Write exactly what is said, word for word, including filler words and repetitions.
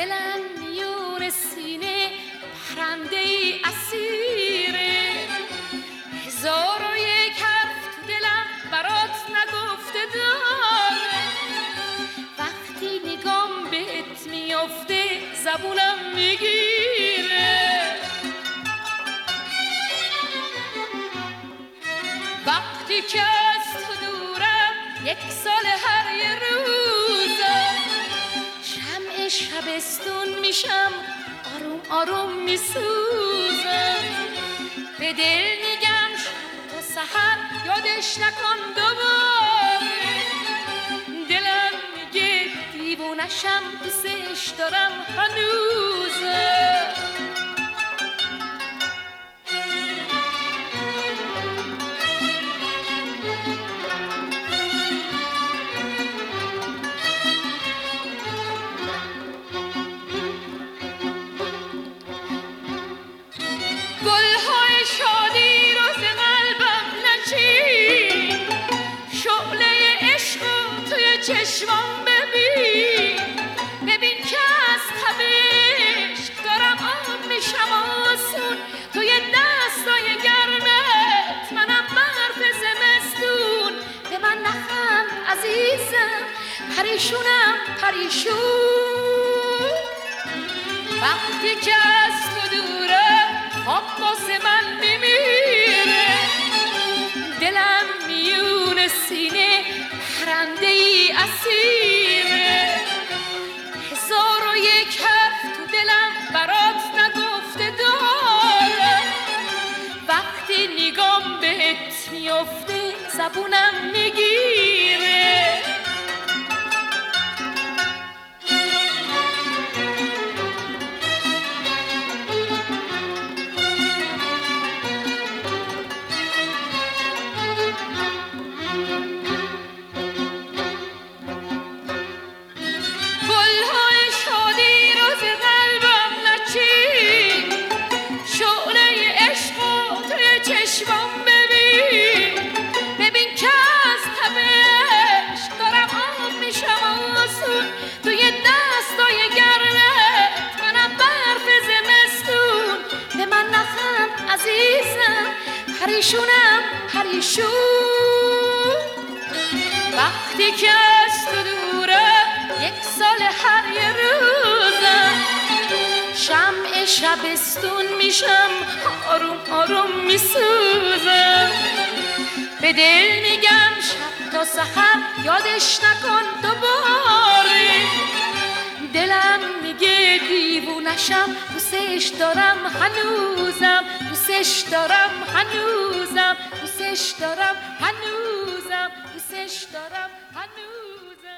دلم میون سینه پرنده ای اسیره، هزار و یک حرف تو دلم برات نگفته داره. وقتی نگام بهت میافته زبونم میگیره، وقتی که از تو دورم یک سال هر یه روزم، شمع شبستون میشم آروم آروم میسوزم. به دل میگم شب تا سحر یادش نکن دوباره، دلم میگه دیوونشم دوستش دارم هنوزم. گلهای شادی رو ز قلبم نچین، شعله عشق رو توی چشمام ببین. ببین که از تبش دارم آب میشم آسون، توی دستای گرمت منم برف زمستون. به من نخند عزیزم پریشونم پریشون، وقتی که از تو دورم خواب واسه من میمیره. دلم میون سینه پرنده ای اسیره، هزار و یک حرف تو دلم برات نگفته داره. وقتی نگام بهت میافته زبونم میگیره. عزیزم پریشونم پریشون، وقتی که از تو دورم یک سال هر یه روزم، شمع شبستون میشم آروم آروم میسوزم. به دل میگم شب تا سحر یادش نکن دوباره، دلم میگه دیوونشم دوستش دارم هنوزم، دوستش دارم هنوزم، دوستش دارم هنوزم، دوستش دارم هنوزم.